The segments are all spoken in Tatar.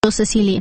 Сесилия.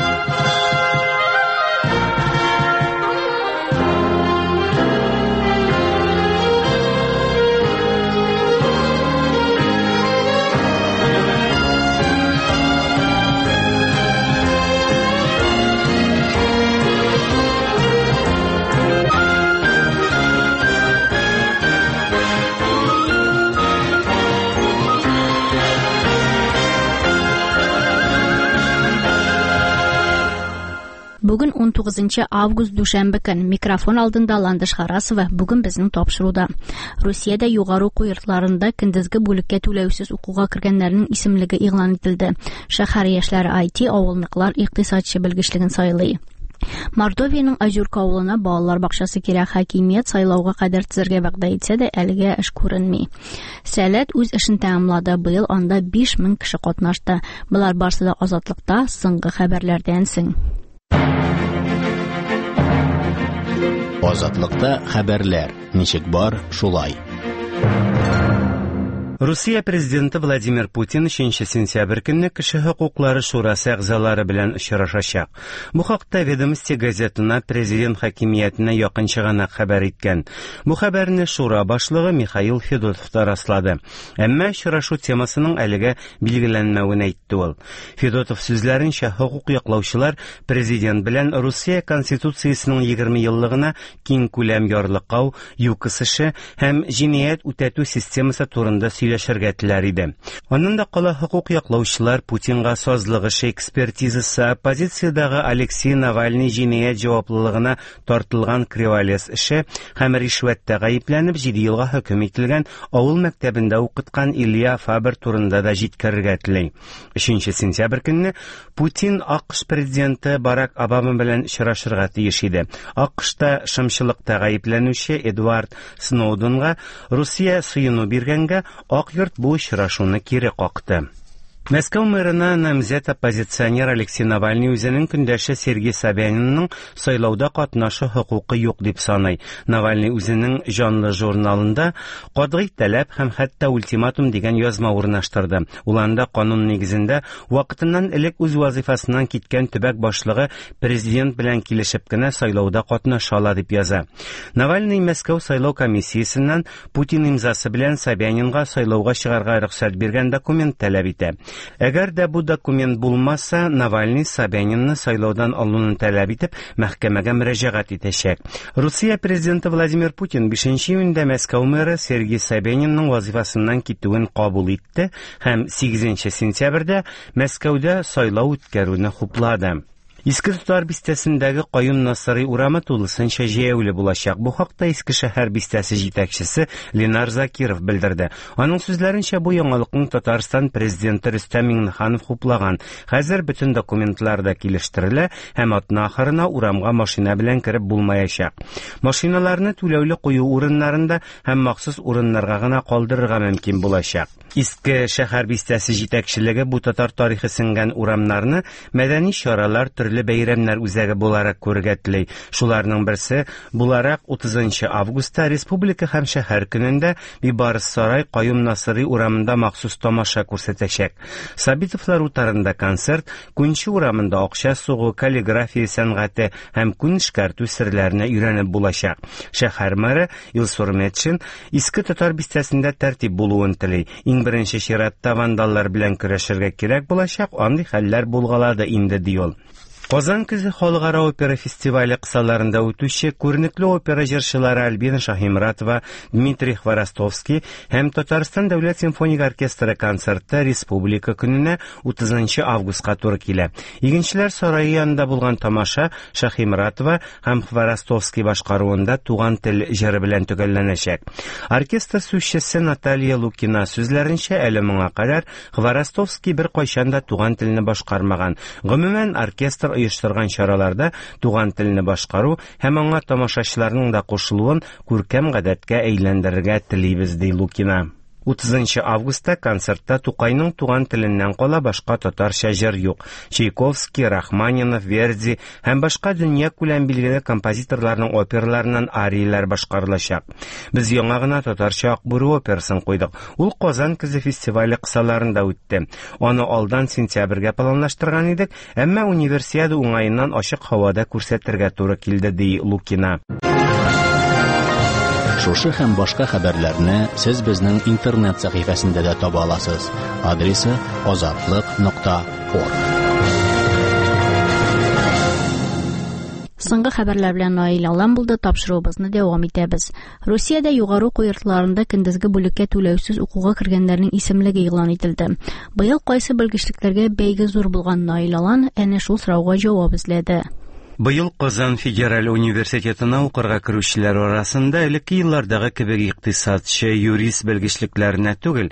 Бүгін 19 август дүшәмбе көн микрофон алдында Ландыш Харасова бүгін безнең тапшыруда. Русиядә югары уку йортларында көндезге бүлеккә түләүсез укуга кергәннәрнең исемлеге игълан ителде. Шәһәр яшьләре IT, авылныклар икътисадчы белгечлеген сайлый. Мордовияның Озюрка авылына балалар бакчасы кирәк, хакимият сайлауга кадәр төзергә вәгъдә итсә дә, әлегә эш күренми. Сәләт үз эшен тәмамлады. Быел анда 5000 кеше катнашты. Булар барысы да Азатлыкта соңгы хәбәрләрдән соң. Азатлыкта хәбәрләр. Ничек бар, шулай. Русия президенты Владимир Путин 3 сентябрь көнне Кеше хокуклары шурасы әгъзалары белән очрашачак. Бу хакта Ведомости газетына президент хакимиятенә якын чыганак хәбәр иткән. Бу хәбәрне шура башлыгы Михаил Федотов та раслады. Әмма очрашу темасының әлегә билгеләнмәвен әйтте ул. Федотов сүзләренчә, хокук яклаучылар президент белән Русия конституциясының 20 еллыгына киң күләм ярлыклау, юкыс эше һәм җинаять үтәтү системасы турында сөйләшергә теләр иде. Аннан да кала хокук яклаучылар Путинга сазлыгы экспертизасы, оппозициядагы Алексей Навальный җинаять җаваплылыгына тартылган криволес эше һәм ришвәттә гаепләнеп 7 елга хөкем ителгән авыл мәктәбендә укыткан Илья Фабер турында да җиткерергә теләй. 3 сентябрь көнне Путин АКШ президенты Барак Обама белән очрашырга тиеш иде. АКШта шымчылыкта гаепләнүче Эдвард Сноуденга Русия сыйыну биргәнгә Ак йорт бу очрашуны кире какты. Мәскәү мэрына намзәт оппозиционер Алексей Навальный үзенең көндәше Сергей Собянинның сайлауда катнашу хокукы юк дип саный. Навальный үзенең җанлы журналында катгый таләп һәм хәтта ультиматум дигән язма урнаштырды. Ул анда канун нигезендә вакытыннан элек үз вазифасыннан киткән төбәк башлыгы президент белән килешеп кенә сайлауда катнаша ала дип яза. Навальный Мәскәү сайлау комиссиясеннән Путин имзасы белән Собянинга сайлауга чыгарга рөхсәт биргән документ таләп итә. Әгәр дә бу документ булмаса, Навальный Собянинны сайлаудан алуны таләп итеп, мәхкәмәгә мөрәҗәгать итәчәк. Русия президенты Владимир Путин 5 июньдә Мәскәү мэры Сергей Собянинның вазифасыннан китүен кабул итте һәм 8 сентябрьдә Мәскәүдә сайлау үткәрүне хуплады. Иске Тутар бистәсендәге Каюм Насырый урамы тулысынча җәяүле булачак. Бу хакта Иске шәһәр бистәсе җитәкчесе Ленар Закиров белдерде. Аның сүзләренчә, бу яңалыкның Татарстан президенты Рөстәм Миңнеханов хуплаган. Хәзер бөтен документлар да килештерелә һәм атна ахырына урамга машина белән кереп булмаячак. Машиналарны түләүле кую урыннарында һәм махсус урыннарга гына калдырырга мөмкин булачак. Иске шәһәр бистәсе җитәкчелеге бу татар тарихы сеңгән урамнарны мәдәни чаралар, төрле бәйрәмнәр үзәге буларак күрергә теләй. Шуларның берсе буларак 30 августта республика һәм шәһәр көнендә Бибарыс сарай Каюм Насырый урамында махсус тамаша күрсәтәчәк. Сабитовлар утарында концерт, Күнче урамында акча сугу, каллиграфия сәнгате һәм күн эшкәртү серләренә өйрәнеп булачак. Шәһәр мэры Илсур Метшин Иске Татар бистәсендә тәртип булуын теләй. Иң беренче чиратта вандаллар белән көрәшергә кирәк булачак, андый хәлләр булгалады инде ди ул. Казан көзе халыкара опера фестивале кысаларында үтүче күренекле опера җырчылары Альбина Шаһимратова, Дмитрий Хворостовский һәм Татарстан дәүләт симфоник оркестры концерты республика көненә 30 августка туры килә. Игенчеләр сарае янында булган тамаша Шаһимратова һәм Хворостовский башкаруында туган тел җыры белән төгәлләнәчәк. Оркестр сүзчесе Наталья Лукина сүзләренчә, әле моңа кадәр Хворостовский бер кайчан да туган телне башкармаган. Гомумән оркестр оештырган чараларда туган телне башкару һәм аңа тамашачыларның да кушылуын күркәм гадәткә әйләндерергә телибез ди Лукина. 30 августта концертта Тукайның туган теленнән кала башка татарча җыр юк. Чайковский, Рахманинов, Верди һәм башка дөнья күләм билгеле композиторларның операларыннан арияләр башкарылачак. Без яңа гына татарча Акбүре операсын куйдык. Ул Казан көзе фестивале кысаларында үтте. Аны алдан сентябрьгә планлаштырган идек, әмма универсиада уңаеннан ачык һавада күрсәтергә туры килде, ди Лукина. Шушы һәм башка хәбәрләрне сез безнең интернет сәхифәсендә дә таба аласыз. Адресы azatlык.org. Соңгы хәбәрләр белән Наил Алан булды, тапшыруыбызны дәвам итәбез. Русиядә югары уку йортларында көндезге бүлеккә түләүсез укуга кергәннәрнең исемлеге игълан ителде. Быел кайсы белгечлектәргә бәйге зур булган Наил Алан әнә шул сорауга җавап эзләде. Быел Казан федераль университетына укырга керүчеләр арасында элекке еллардагы кебек икътисадчы, юрист белгечлекләренә түгел,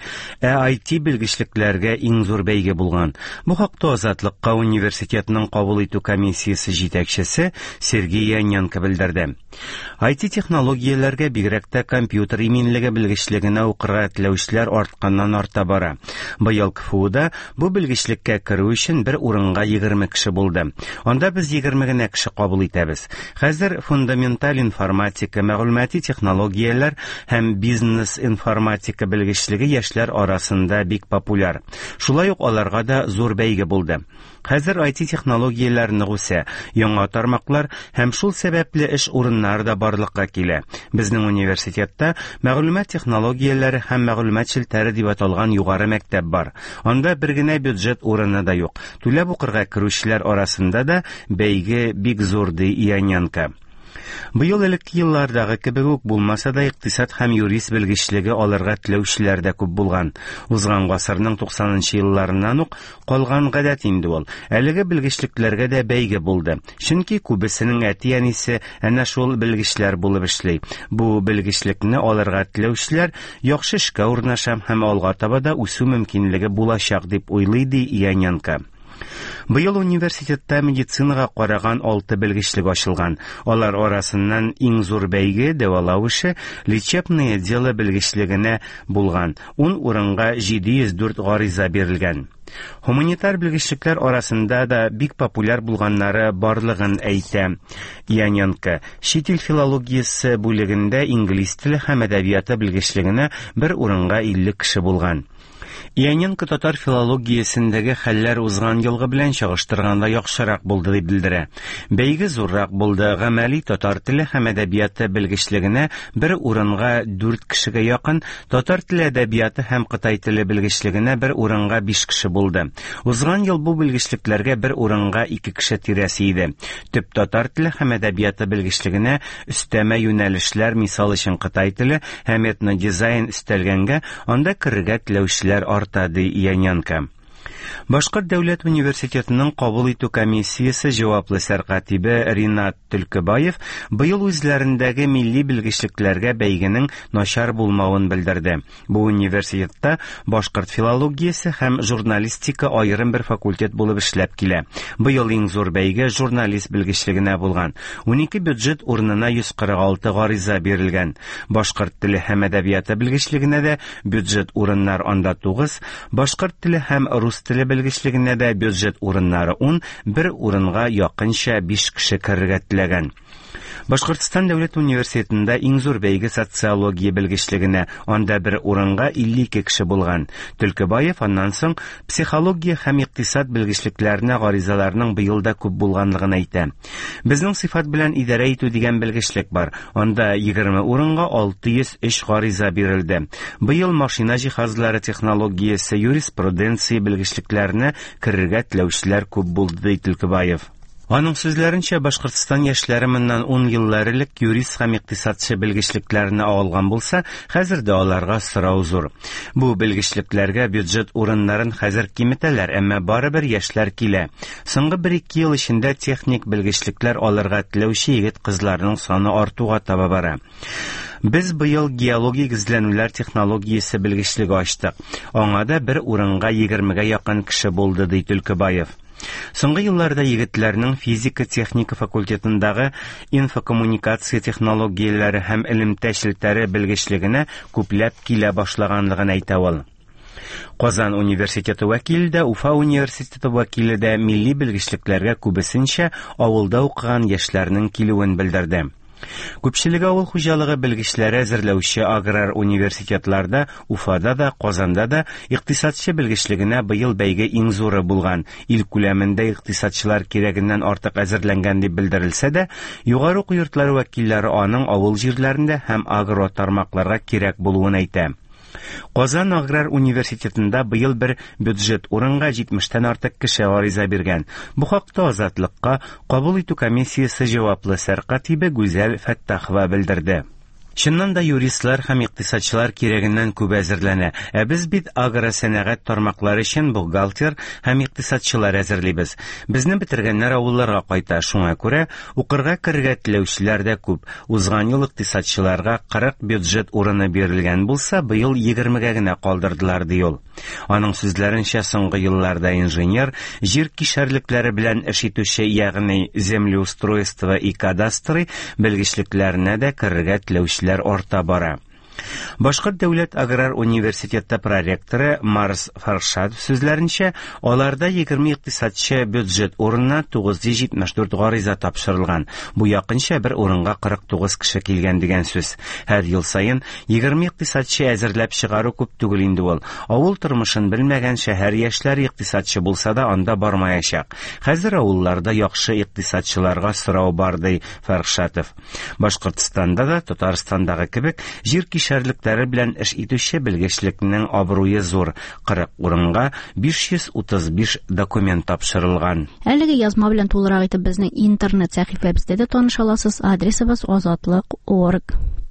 IT белгечлекләргә иң зур бәйге булган. Бу хакта Азатлыкка университетның кабул итү комиссиясе җитәкчесе Сергей Яненко белдерде. IT технологияләргә, бигрәк тә компьютер иминлеге белгечлегенә укырга теләүчеләр артканнан арта бара. Быел КФУда бу белгечлеккә керү өчен бер урынга 20 кеше булды. Анда без 20 генә кеше кабул итәбез. Хәзер фундаменталь информатика, мәгълүмати технологияләр һәм бизнес информатика белгечлеге яшьләр арасында бик популяр. Шулай ук аларга да зур бәйге булды. Хәзер IT технологияләрне үсә, яңа тармаклар һәм шул сәбәпле эш урыннары да барлыкка килә. Безнең университетта мәгълүмат технологияләре һәм мәгълүмат челтәре дип аталган югары мәктәп бар. Анда бер генә бюджет урыны да юк. Түләп укырга керүчеләр арасында да бәйге бик зур, ди Яненко. Быел элекке еллардагы кебек үк булмаса да икътисад һәм юрист белгечлеге алырга теләүчеләр дә күп булган. Узган гасырның 90нчы елларыннан ук калган гадәт инде ул. Әлеге белгечлекләргә дә бәйге булды. Чөнки күбесенең әти-әнисе әнә шул белгечләр булып эшли. Бу белгечлекне алырга теләүчеләр яхшы эшкә урнаша һәм алга таба да үсү мөмкинлеге булачак дип уйлый, ди Яненко. Быел университетта медицинага караган 6 белгечлек ачылган. Алар арасыннан иң зур бәйге дәвалау эше лечебное дело белгечлегенә булган. 10 урынга 704 гариза бирелгән. Гуманитар белгечлекләр арасында да бик популяр булганнары барлыгын әйтә. Яненко чит ил филологиясе бүлегендә инглиз теле һәм әдәбияты белгечлегенә бер урынга 50 кеше булган. Яненко татар филологиясендәге хәлләр узган елгы белән чагыштырганда яхшырак булды дип белдерә. Бәйге зуррак булды. Гамәли татар теле һәм әдәбияты белгечлегенә бер урынга 4 кешегә якын, татар теле әдәбияты һәм Кытай теле белгечлегенә бер урынга 5 кеше булды. Узган ел бу белгечлекләргә бер урынга 2 кеше тирәсе иде. Төп татар теле һәм әдәбияты белгечлегенә өстәмә юнәлешләр, мисал өчен Кытай теле һәм этнодизайн өстәлгәнгә, анда керергә теләүчеләр арта, ди Яненко. Башкорт дәүләт университетының кабул итү комиссиясе җаваплы сәркатибе Ринат Төлкебаев быел үзләрендәге милли белгечлекләргә бәйгенең начар булмавын белдерде. Бу университетта башкорт филологиясе һәм журналистика аерым бер факультет булып эшләп килә. Быел иң зур бәйге журналист белгечлегенә булган. 12 бюджет урынына 146 гариза бирелгән. Башкорт теле һәм әдәбияты белгечлегенә дә бюджет урыннар анда 9, башкорт теле һәм рус теле белгечлегенә дә бюджет урыннары 10, бер урынга якынча 5 кеше керергә теләгән. Башкортстан дәүләт университетында иң зур бәйге социология белгечлегенә, анда бер урынга 52 кеше булган. Төлкебаев аннан соң психология һәм икътисад белгечлекләренә гаризаларның быел да күп булганлыгын әйтә. Безнең сыйфат белән идарә итү дигән белгечлек бар. Анда 20 урынга 603 гариза бирелде. Быел машина җиһазлары технологиясе, юриспруденция белгечлекләренә керергә теләүчеләр күп булды, ди Төлкебаев. Аның сүзләренчә, Башкортстан яшьләре моннан 10 еллар элек юрист һәм икътисадчы белгечлекләрне алган булса, хәзер дә аларга сорау зур. Бу белгечлекләргә бюджет урыннарын хәзер киметәләр, әмма барыбер яшьләр килә. Соңгы 1-2 ел эчендә техник белгечлекләр алырга теләүче егет-кызларның саны артуга таба бара. Без быел геологик эзләнүләр технологиясе белгечлеге ачтык. Аңа да бер урынга 20-гә якын кеше булды, ди Төлкебаев. Соңгы елларда егетләрнең физика-техника факультетындагы инфокоммуникация технологияләре һәм элемтә челтәре белгечлегенә күпләп килә башлаганлыгын әйтә ул. Казан университеты вәкиле дә, Уфа университеты вәкиле дә милли белгечлекләргә күбесенчә авылда укыган яшьләрнең килүен белдерде. Күпчелеге авыл хуҗалыгы белгечләре әзерләүче аграр университетларда, Уфада да, Казанда да икътисадчы белгечлегенә быел бәйге иң зуры булган. Ил күләмендә икътисадчылар кирәгеннән артык әзерләнгән дип белдерелсә дә, югары уку йортлары вәкилләре аның авыл җирләрендә һәм агро тармакларга кирәк булуын әйтә. Казан аграр университетында быел бер бюджет урынга 70-тән артык кеше гариза биргән. Бу хакта Азатлыкка кабул итү комиссиясе җаваплы сәркатибе Гүзәл Фәттахова белдерде. Чыннан да юристлар һәм икътисадчылар кирәгеннән күп әзерләнә. Без бит агросәнәгать тармаклары өчен бухгалтер һәм икътисадчылар әзерлибез. Безне бетергәннәр авылларга кайта. Шуңа күрә укырга кергә теләүчеләр дә күп. Узган ел икътисадчыларга 40 бюджет урыны бирелгән булса, быел 20-гә генә калдырдылар, ди ул. Аның сүзләренчә, соңгы елларда инженер, җир кишәрлекләре белән эш итүче, ягъни землеустройство и кадастры белгечлекләренә дә кергә теләүчеләр орта бара. Башкорт дәүләт аграр университеты проректоры Марс Фаршадов сүзләренчә, аларда 20 икътисадчы бюджет урынына 974 гариза тапшырылган. Бу якынча бер урынга 49 кеше килгән дигән сүз. Һәр ел сайын 20 икътисадчы әзерләп чыгару күп түгел инде ул. Авыл тормышын белмәгән шәһәр яшьләре икътисадчы булса да анда бармаячак. Хәзер авылларда яхшы икътисадчыларга сорау бар, ди Фаршадов. Башкортстанда да, Татарстандагы кебек, җир кишәрлектәре белән эш итүче белгечлекнең абруе зур. 40 урынга 535 документ тапшырылган. Әлеге язма белән тулырак итеп безнең интернет сәхифәбездә дә таныша аласыз. Адресыбыз azatlык.org.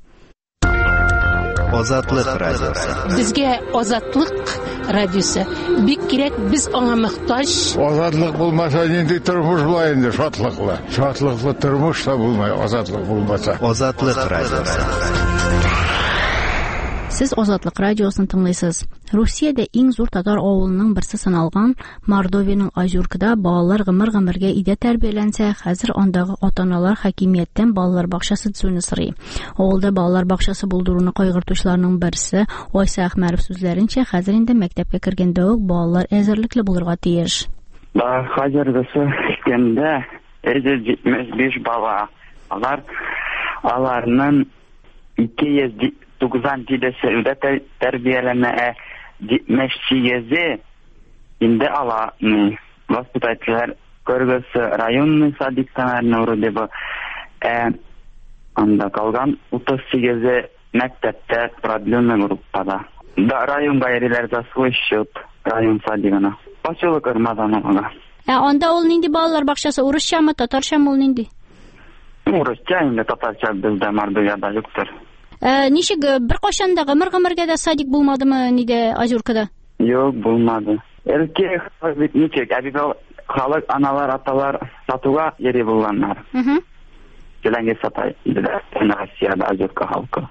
Азатлык радиосы. Безгә Азатлык радиосы бик кирәк, без аңа мохтаҗ. Азатлык булмаса, нинди тормыш була инде, шатлыклы. Шатлыклы тормыш та булмай, азатлык булмаса. Азатлык радиосы. Сез Азатлык радиосын тыңлыйсыз. Русиядә иң зур татар авылының берсе саналган Мордовияның Озюркада балалар гомер-гомергә идә тәрбияләнсә, хәзер андагы ата-аналар хакимияттән балалар бакчасы төзүне сорый. Авылда балалар бакчасы булдыруны кайгыртучыларның берсе Айса Әхмәров сүзләренчә, хәзер инде мәктәпкә кергәндә үк балалар әзерлекле булырга тиеш. Хәзерге системада 175 бала. Аларның 290 тидәсе үдә тәрбияләнә, 78 инде ала воспитательләр көргөсө районный садиктарны вроде бы, анда калган 38 мәктәптә продленный группада. Да, районга йөриләр за свой счет, район садигына. Поселок Рамазановга. Анда ул нинди балалар бакчасы, урысчамы, татарчамы ул нинди? Урысча, инде татарча бездә Мордовияда юктыр. Ничек бер кашанда гомер-гомергә дә садик булмадымы ниде Озюркада? Юк, булмады. Эркек бит ничек, әбибал халык аналар, аталар сатуга йөри булганнар. Келәңгә сатай иделәр, Россиядә Озюрка халкы.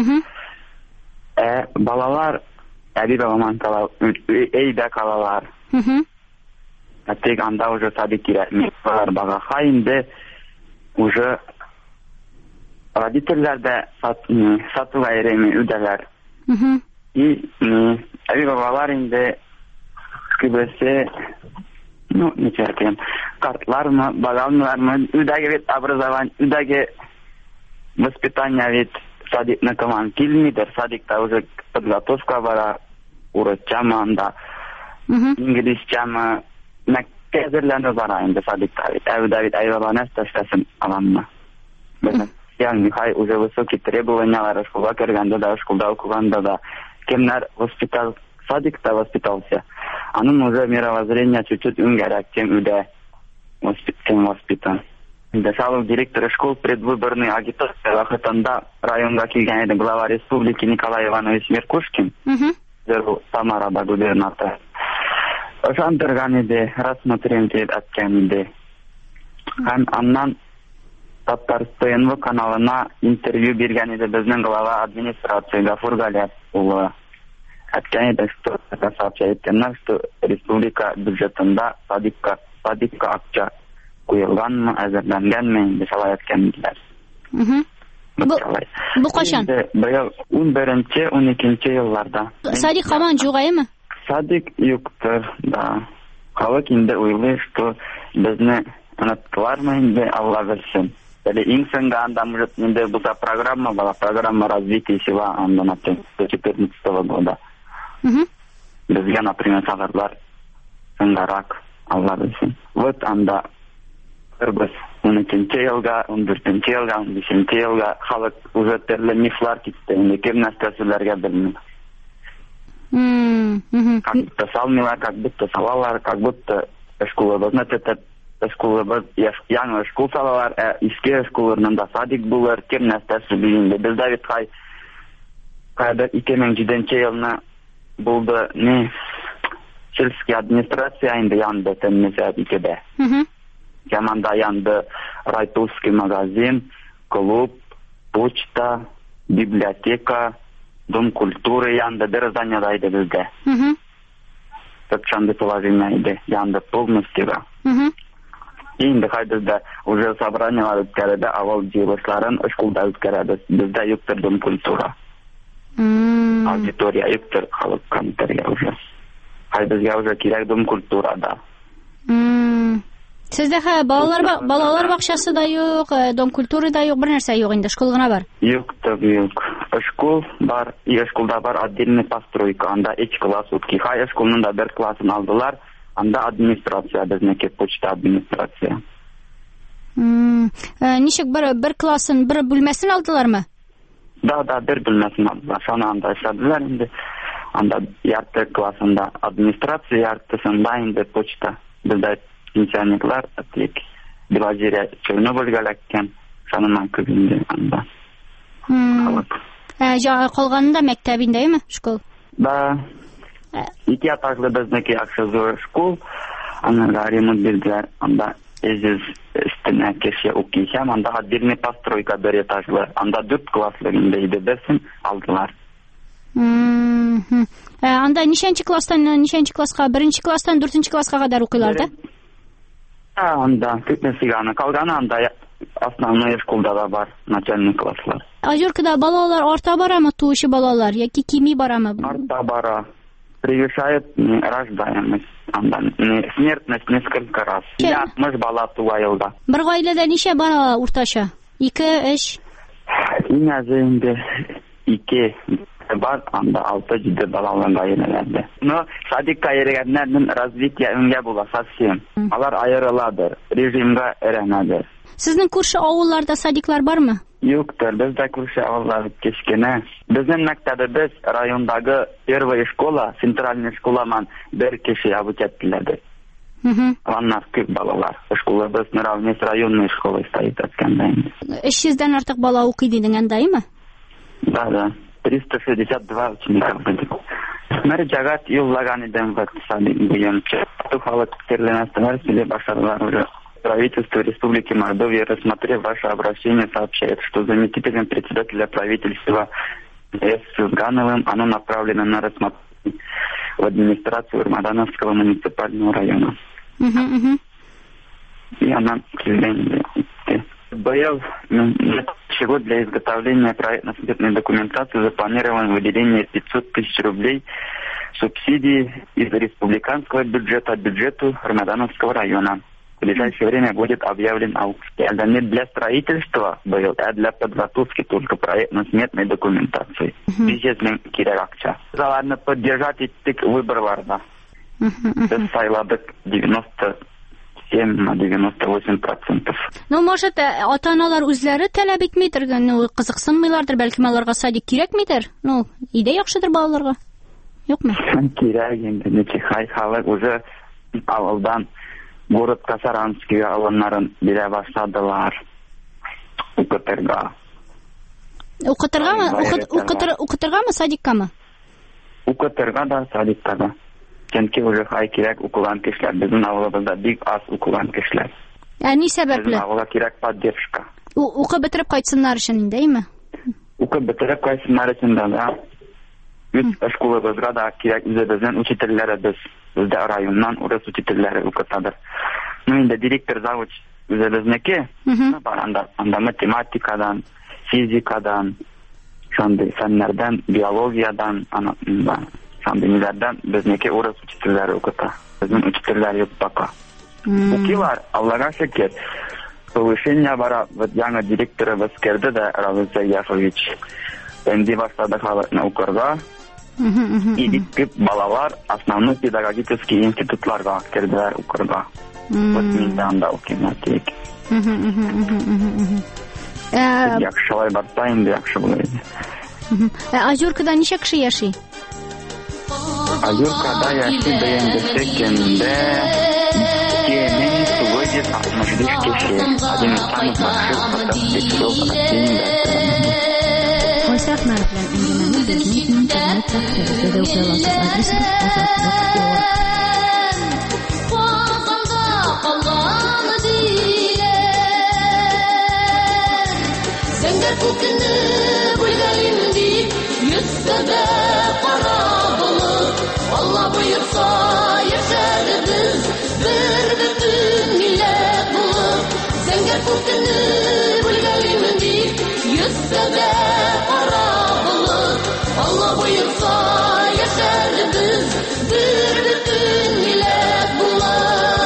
Балалар әбибал мантала өйдә калалар. Тик анда уже садик кирәкми. Балалар бага инде уже родительләр дә сатуга йөрими үдәләр. И әбибалар инде күбесе, ничек, картлармы, балалармы, үдәге бит образование, үдәге воспитание бит садикны команд килмидер, садикта уже подготовка бара, урысчамы анда, инглизчамы, мәктәберләнү бара инде садикта бит. Әбүдә бит әйбаланы эстәсен аламмы. Yani hay уже высокие требования, школа кергәндә дә, школда укыганда да, кемнәр садикта воспитался. Аның уже мировоззрение чуть-чуть үнгәрәк, чем үдә воспитан. Дәшалов директор школ предвыборный агитация вакытында районга килгән иде глава республики Николай Иванович Меркушкин. Самарада губернатор. Ошандырган иде, рассмотрение әткән иде. Һәм аннан Татарстан каналына интервью биргән иде безнең глава администрации Гафур Галиев улы. Әткән иде, что сообщает, что республика бюджетында садикка акча куелганмы, әзерләнгәнме, инде шулай әткән иделәр. Бу качан? Быел 11-12 елларда. Садик һаман югаймы? Садик юктыр, да. Халык инде уйлый, что безне оныттылармы инде, Алла белсен. Или иң соңга анда может инде була программа развития села анда на 2014 года. Безгә, например, сагырлар соңгарак, Алла белсен. Вот анда 12-нче елга, 14-нче елга, 15-нче елга халык уже төрле мифлар китте. Инде кем нәрсәләргә белми. Как будто салмилар, как будто салалар, как будто школабызны тетеп, школабыз яңа школ салалар, иске школларында садик булыр, кем нәрсәсе билгеле. Бездә бит кайда 2007 елны булды, не сельская администрация инде янды тәмизләп икебә. Яманда янды райтовский магазин, клуб, почта, библиотека, Дом культуры янды, бер зданиеда иде бездә. Топчанды положение иде, янды полностью. Инде кайда уже собраниелар үткәрәдә, авыл җыелышларын школда үткәрәбез. Бездә юктыр Дом культура. Аудитория юктыр, халык контергә уже. Безгә уже кирәк Дом культурада. Сездә балалар бакчасы да юк, Дом культуры да юк, бер нәрсә юк инде, школ гына бар. Юктыр. Школ бар, школда бар отдельный постройка, анда 3 класс утки. Школның да бер классын алдылар, анда администрация, безнеке почта администрация. Ничек бер классын, бер бүлмәсен алдылармы? Да, бер бүлмәсен алдылар. Шуны анда эшләделәр инде. Анда ярты классында администрация, яртысында инде почта. Бездә пенсионерлар, атлик, Белозерия, Чернобыльгә эләккән, шуннан күп инде анда. Калганында мәктәбендәме школ? Да. 2 этажлы безнеке яхшы зур школ. Анда ремонт бирделәр. Анда өстенә кеше укыйсам, анда отдельный постройка 1 этажлы. Анда 4 класслы инде иде безнең алдылар. Анда ничәнче класстан 1-нче класстан 4-нче класска кадәр укыйлар да? Анда күпмесиганы калганы анда основной школда да бар, начальный класслар. Озеркада балалар арта барамы, туучы балалар, яки кими барамы? Арта бара. Превышает рождаемость. Анда смертность несколько раз. Мы бала туа елда. Бер гаиләдә ничә бала уртача? 2-3? Инде инде 2 бар, анда 6-7 балалар гаиләләрдә. Но садикка йөргәннәрнең развитие үңгә була совсем. Алар аерыладыр, режимга эрәнәдер. Сезнең күрше авылларда садиклар бармы? Юктыр, бездә күрше авыллар кечкенә. Безнең мәктәбебез райондагы первая школа, центральная школаман бер кеше обучателләр. Аннар күп балалар. Школабыз наравне с районной школой стоит атканда. 300-дән артык бала укый дидең андаймы? Да. 362 ученика были. Мэр Джагат юллаган идем в садик буенча. Халык терләнәстеләр, сөйләп башладылар уже. Правительство Республики Мордовия, рассмотрев ваше обращение, сообщает, что заместителем председателя правительства С. Сызгановым оно направлено на рассмотрение в администрацию Рамадановского муниципального района. И она, к сожалению, Боев год для изготовления проектно-сметной документации запланировано выделение 500 тысяч рублей субсидий из республиканского бюджета бюджету Рамадановского района. В ближайшее время будет объявлен аукцион. Это не для строительства, а для подготовки только проектно-сметной документации. Бюджетный киракча. Заларны поддержать и выборларда. Это сайладык 97-98%. Может, ата-аналар үзләре таләп итмидер, кызыксынмыйлардыр, бәлки аларга садик кирәкмидер? Идея яхшыдыр балаларга. Юкмы? Кирәк инде, ничек халык уже авылдан город Касаранский авылларын бирә башладылар. Укытырга. Укытыргамы, садиккамы? Укытырга да, садикка да. Чөнки уже кирәк укыган кешеләр. Безнең авылыбызда бик аз укыган кешеләр. Ни сәбәпле? Безнең авылга кирәк поддержка. Укып бетереп кайтсыннар өчен индеме? Укып бетереп кайтсыннар өчен да. Үз школабызга да кирәк үзебезнең учительләребез. Бездә районнан урыс учительләре укытадыр. Инде директор завуч үзебезнеке, анда математикадан, физикадан, шундый фәннәрдән, биологиядан, шундыйлардан безнеке урыс учительләре укыта. Безнең учительләр юк пока. Укилар, Аллага шөкер. Повышение бара, вот яңа директорыбыз керде да, Равил Саяфович. Энди башлады халыкны укырга. И күп балалар основной педагогический институтларга керделәр укырга. Вот мин да анда укыйм. Яхшылай барса инде яхшы булыр. Озеркада ничә кеше яши? Озеркада яши дигәндә секендә 2965 кеше. Один самых больших фотостудиялар Россиядә. Oysa Akmarov bilan әңгәмәне безнең интернет сәхифәсендә укый аласыз. Адресыбыз ozodlik.org. Зәңгәр күкне бүлгәлим дип, йөзсәдә кара булып, Алла боерса яшәрбез бер бөтен милләт булып. Зәңгәр күкне бүлгәлим дип, йөзсәдә кара булып, Алла боерса яшәрбез бер бөтен милләт булып.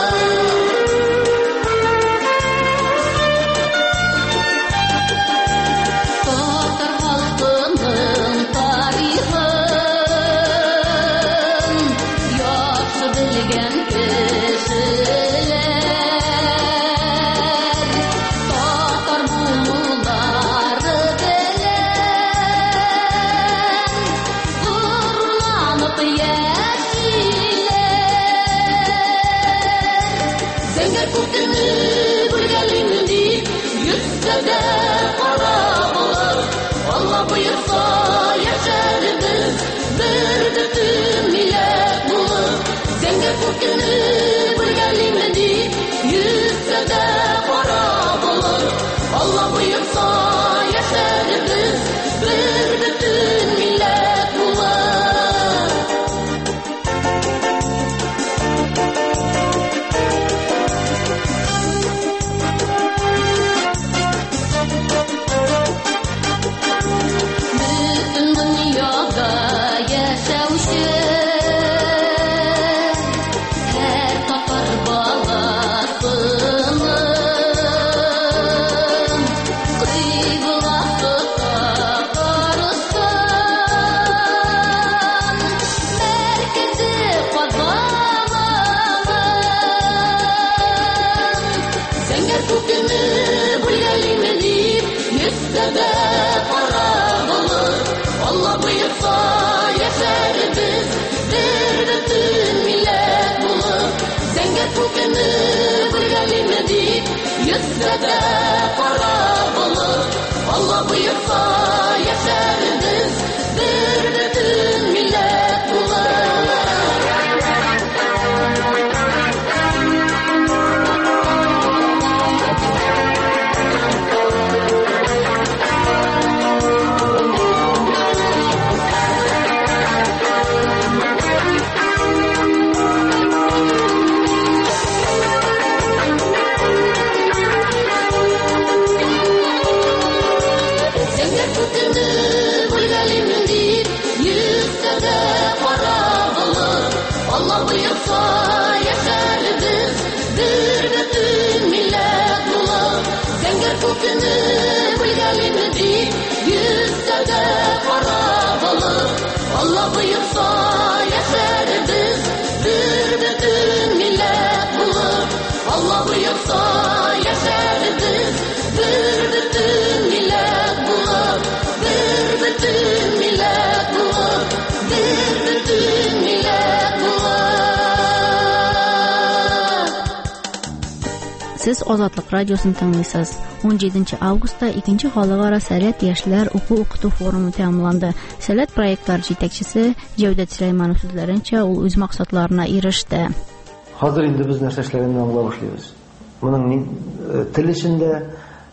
Siz Azadlık Radyosu'nu tanıyısınız. 17 avqustda 2-ci Xalqara Sələt Yaşlılar Oxu-Oxutu forumu təminlandı. Sələt proyektlər жетекçisi Cevdet Süleymanov sözlərincə ol öz maqsadlarına erişdi. Hazır indi biz nəşəşlərindən başlayırız. Bunun til içində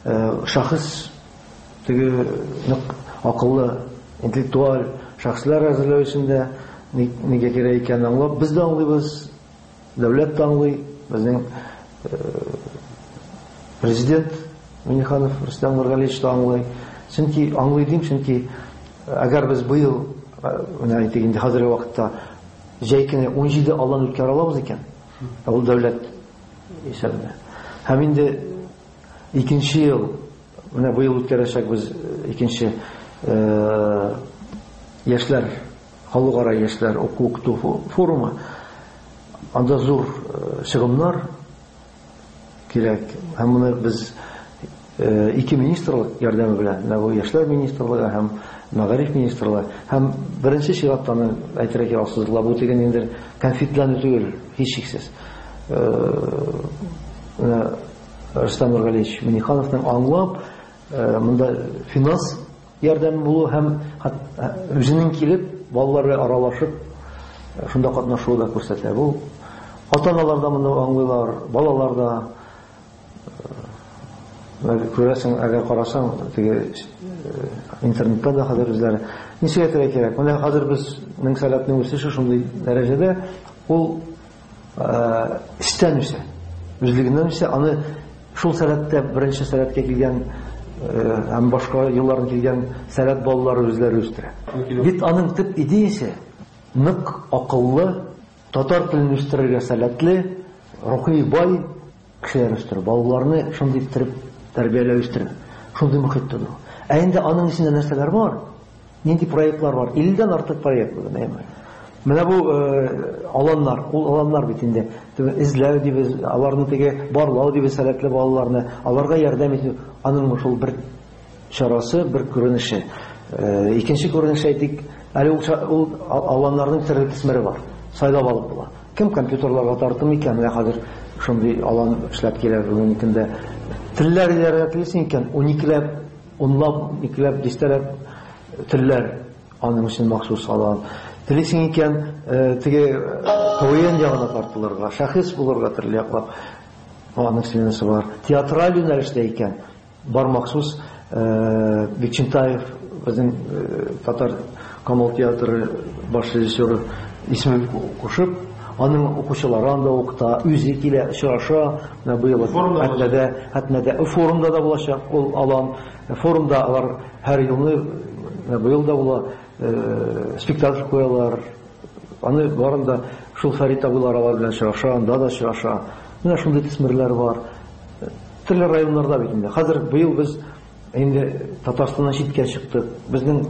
шәхес теге акыллы, интеллектуаль шәхесләр әзерләү өчен дә нигә кирәк икәнен аңлап, без дә аңлыйбыз, дәүләт тә аңлый, безнең президент Миңнеханов Рөстәм Нургалиевич та аңлый. Чөнки аңлый дим, чөнки әгәр без быел, менә әйтик инде хәзерге вакытта җәй көне 17 алан үткәрә алабыз икән, ул дәүләт исәбенә. Һәм инде икенче ел, менә быел үткәрәчәк без икенче яшьләр, халыкара яшьләр укыту форумы. Анда зур чыгымнар кирәк. Һәм моны без ике министрлык ярдәме белән, менә бу яшьләр министрлыгы һәм Мәгариф министрлыгы һәм беренче чираттан әйтергә кирәк, бу дигән инде конфликтләнү түгел, һичшиксез. Рөстәм Нургалиевич Миңнехановның аңлап, монда финанс ярдәм булу һәм үзенең килеп, балаларга аралашып, шунда катнашуы да күрсәтә. Бу ата-аналар да моны аңлыйлар, балалар да. Күрәсең, әгәр карасаң, теге интернетта да хәзер үзләре ничә кирәк. Менә хәзер безнең сәләтнең үсеше шундый дәрәҗәдә, ул истән үсә. Үзлегеннән үсә, аны шул сәләттә беренче сәләткә килгән һәм башка еллардан килгән сәләт балалары үзләре үстерә. Бит аның төп идеясе нык акыллы, татар телен үстерергә сәләтле, рухи бай кешеләр үстерә. Балаларны шундый итеп тәрбияләү үстерә. Шундый мөхиттә. Инде аның исендә нәрсәләр бар? Нинди проектлар бар? 50-дән артык проект булды, әйме. Менә бу аланнар, ул аланнар бит инде изләү дибез, аларны теге барлау дибез сәләтле балаларны, аларга ярдәм итү, аның шул бер чарасы, бер күренеше. Икенче күренеш әйтик, әле ул аланнарның төрле кисмәре бар. Сайлап алып була. Кем компьютерларга тартым икән, менә хәзер шундый алан эшләп килә бүгенге көндә. Телләр идарәләсен икән, 12ләп, 10ләп, 10ләп телләр аның өчен махсус алан. Телисең икән, теге КВН ягына тартылырга, шәхес булырга төрле яклап аның сменасы бар. Театраль юнәлештә икән, бар махсус Бекчентаев, безнең татар Камал театры баш режиссеры исемен кушып, аның укучылары анда укыта, үзе килә, очраша, менә быел хәтмәдә форумда да булачак, ул алан форумда алар һәр елны, быел да була спектакль куялар. Аны барында шул Фәрит абыйлар алар белән очраша, анда да очраша. Менә шундый төсмерләр бар. Төрле районнарда бит инде. Хәзер быел без инде Татарстаннан читкә чыктык. Безнең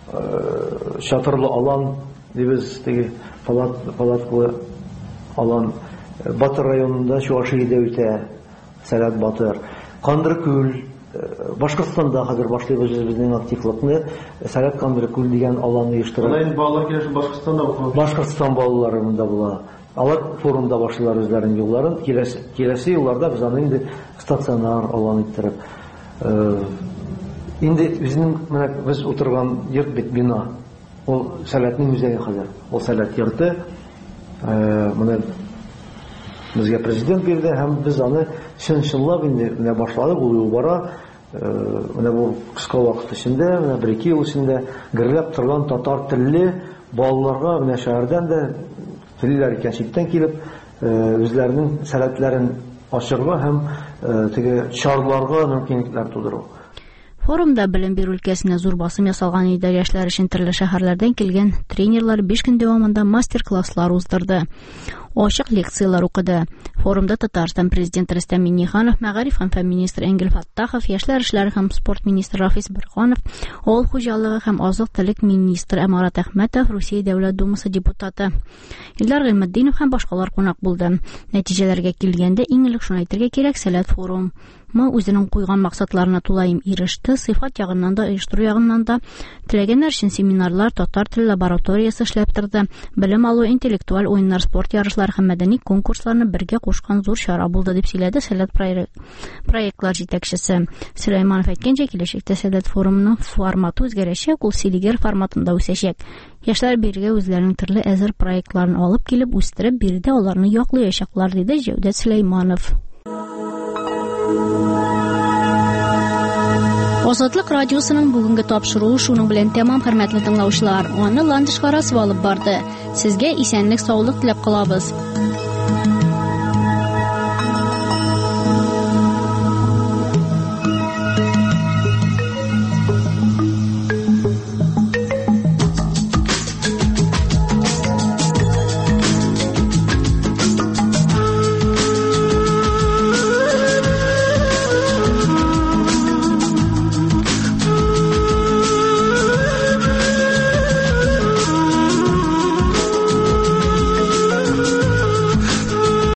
чатырлы алан дибез, теге палаткалы алан Батыр районында Чувашиядә үтә, Сәләт Батыр. Кандыркүл, Башкортстанда хәзер башлыйбыз безнең активлыкны, Сәләт Кандыркүл дигән аланны оештырып. Алар балалар киләчәк Башкортстанда укыйлар. Башкортстан балалары монда була. Алар форумда башлыйлар үзләренең юлларын. Киләсе елларда без аны инде стационар алан иттереп. Инде безнең менә без утырган йорт бит бина. Ул Сәләтнең үзәге хәзер. Ул Сәләт йорты. Моны безгә президент бирде һәм без аны чынлап инде менә башладык, ул ел бара. Менә бу кыска вакыт эчендә, менә 1-2 ел эчендә гөрләп торган татар телле балаларга менә шәһәрдән дә телләр икән читтән килеп үзләренең сәләтләрен ачырга һәм теге чарларга мөмкинлекләр тудыру. Форумда белем бирү өлкәсенә зур басым ясалган иде, яшьләр өчен төрле шәһәрләрдән килгән тренерлар 5 көн дәвамында мастер-класслар уздырды. Ачык лекциялар укыды. Форумда Татарстан президенты Рөстәм Миңнеханов, Мәгариф һәм фән министры Энгел Фаттахов, яшьләр эшләре һәм спорт министры Рафис Бирханов, авыл хуҗалыгы һәм азык-төлек министры Әмарат Әхмәтов, Русия Дәүләт Думасы депутаты Илдар Гыйлметдинов һәм башкалар кунак булды. Нәтиҗәләргә килгәндә иң элек шуны әйтергә кирәк, Сәләт форум үзенең куйган максатларына тулаем иреште, сыйфат ягыннан да, оештыру ягыннан да. Теләгәннәр өчен семинарлар, татар теле лабораториясе эшләп торды. Белем алу, интеллектуаль уеннар, спорт ярышлары һәм мәдәни конкурсларны бергә кушкан зур чара булды дип сөйләде Сәләт проектлар җитәкчесе. Сөләйманов әйткәнчә, киләчәктә Сәләт форумының форматы үзгәрәчәк, ул Селигер форматында үсәчәк. Яшьләр бергә үзләренең төрле әзер проектларын алып килеп, үстереп, биредә аларны яклаячаклар, диде Җәүдәт Сөләйманов. Азатлык радиосының бүгенге тапшыруы шуның белән тәмам, хөрмәтле тыңлаучылар. Аны Ландыш Харасов алып барды. Сезгә исәнлек, саулык теләп калабыз.